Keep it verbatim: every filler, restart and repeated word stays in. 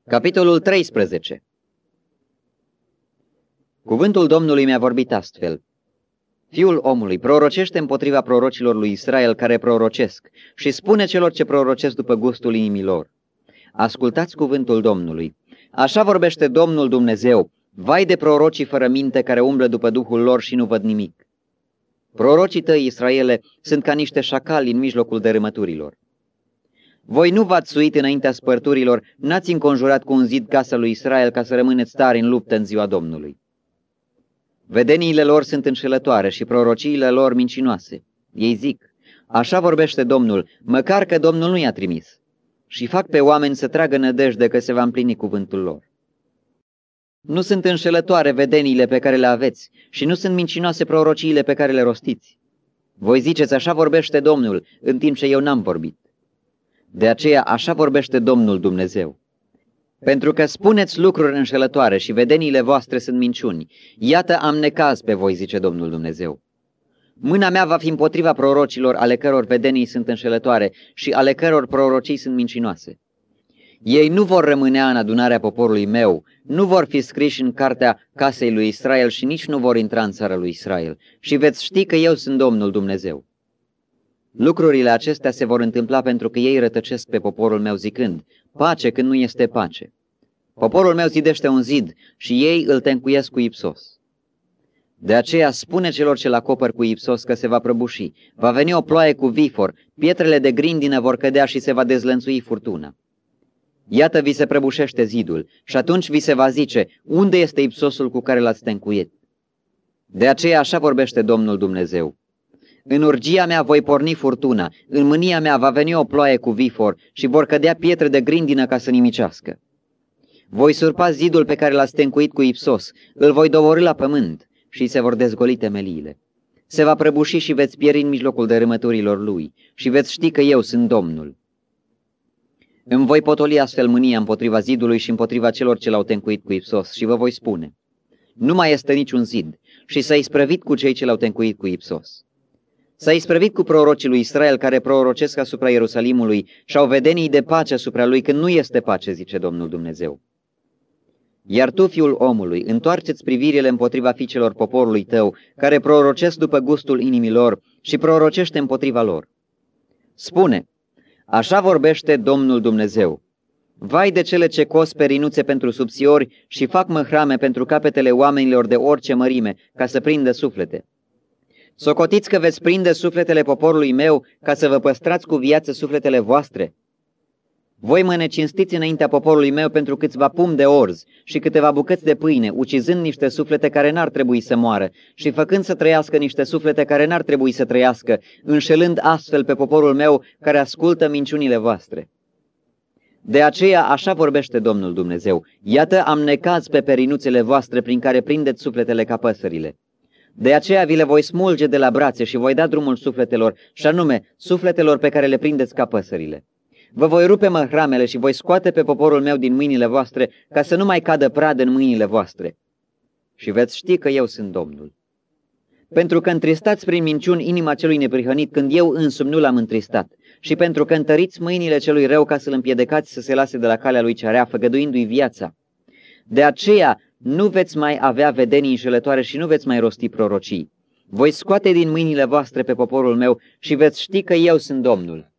Capitolul treisprezece. Cuvântul Domnului mi-a vorbit astfel: Fiul omului, prorocește împotriva prorocilor lui Israel care prorocesc și spune celor ce prorocesc după gustul inimii lor. Ascultați cuvântul Domnului. Așa vorbește Domnul Dumnezeu: vai de prorocii fără minte care umblă după duhul lor și nu văd nimic. Prorocii tăi, Israele, sunt ca niște șacali în mijlocul dărâmăturilor. Voi nu v-ați suit înaintea spărturilor, n-ați înconjurat cu un zid casa lui Israel ca să rămâneți tari în luptă în ziua Domnului. Vedeniile lor sunt înșelătoare și prorociile lor mincinoase. Ei zic: așa vorbește Domnul, măcar că Domnul nu i-a trimis. Și fac pe oameni să tragă nădejde că se va împlini cuvântul lor. Nu sunt înșelătoare vedeniile pe care le aveți și nu sunt mincinoase prorociile pe care le rostiți. Voi ziceți: așa vorbește Domnul, în timp ce eu n-am vorbit. De aceea așa vorbește Domnul Dumnezeu. Pentru că spuneți lucruri înșelătoare și vedeniile voastre sunt minciuni, iată am necaz pe voi, zice Domnul Dumnezeu. Mâna mea va fi împotriva prorocilor ale căror vedenii sunt înșelătoare și ale căror prorocii sunt mincinoase. Ei nu vor rămânea în adunarea poporului meu, nu vor fi scriși în cartea casei lui Israel și nici nu vor intra în țara lui Israel. Și veți ști că eu sunt Domnul Dumnezeu. Lucrurile acestea se vor întâmpla pentru că ei rătăcesc pe poporul meu zicând: pace când nu este pace. Poporul meu zidește un zid și ei îl tencuiesc cu ipsos. De aceea spune celor ce-l acopăr cu ipsos că se va prăbuși, va veni o ploaie cu vifor, pietrele de grindină vor cădea și se va dezlănțui furtuna. Iată vi se prăbușește zidul și atunci vi se va zice: unde este ipsosul cu care l-ați tencuit? De aceea așa vorbește Domnul Dumnezeu: în urgia mea voi porni furtuna, în mânia mea va veni o ploaie cu vifor și vor cădea pietre de grindină ca să nimicească. Voi surpa zidul pe care l-ați tencuit cu ipsos, îl voi doborî la pământ și se vor dezgoli temeliile. Se va prăbuși și veți pieri în mijlocul dărâmăturilor lui și veți ști că eu sunt Domnul. Îmi voi potoli astfel mânia împotriva zidului și împotriva celor ce l-au tencuit cu ipsos și vă voi spune: nu mai este niciun zid și s-a isprăvit cu cei ce l-au tencuit cu ipsos. S-a isprăvit cu prorocii lui Israel care prorocesc asupra Ierusalimului și au vedenii de pace asupra lui când nu este pace, zice Domnul Dumnezeu. Iar tu, fiul omului, întoarceți privirile împotriva fiicelor poporului tău, care prorocesc după gustul inimilor și prorocește împotriva lor. Spune: așa vorbește Domnul Dumnezeu: vai de cele ce cos perinuțe pentru subțiori și fac măhrame pentru capetele oamenilor de orice mărime, ca să prindă suflete. Socotiți că veți prinde sufletele poporului meu ca să vă păstrați cu viață sufletele voastre? Voi mă necinstiți înaintea poporului meu pentru câțiva pumni de orz și câteva bucăți de pâine, ucizând niște suflete care n-ar trebui să moară și făcând să trăiască niște suflete care n-ar trebui să trăiască, înșelând astfel pe poporul meu care ascultă minciunile voastre. De aceea așa vorbește Domnul Dumnezeu: iată am necaz pe perinuțele voastre prin care prindeți sufletele ca păsările. De aceea vi le voi smulge de la brațe și voi da drumul sufletelor, și anume sufletelor pe care le prindeți ca păsările. Vă voi rupe măhramele și voi scoate pe poporul meu din mâinile voastre, ca să nu mai cadă pradă în mâinile voastre. Și veți ști că eu sunt Domnul. Pentru că întristați prin minciuni inima celui neprihănit, când eu însumi nu l-am întristat, și pentru că întăriți mâinile celui rău ca să-l împiedicați să se lase de la calea lui cea rea, făgăduindu-i viața. De aceea nu veți mai avea vedenii înșelătoare și nu veți mai rosti prorocii. Voi scoate din mâinile voastre pe poporul meu și veți ști că eu sunt Domnul.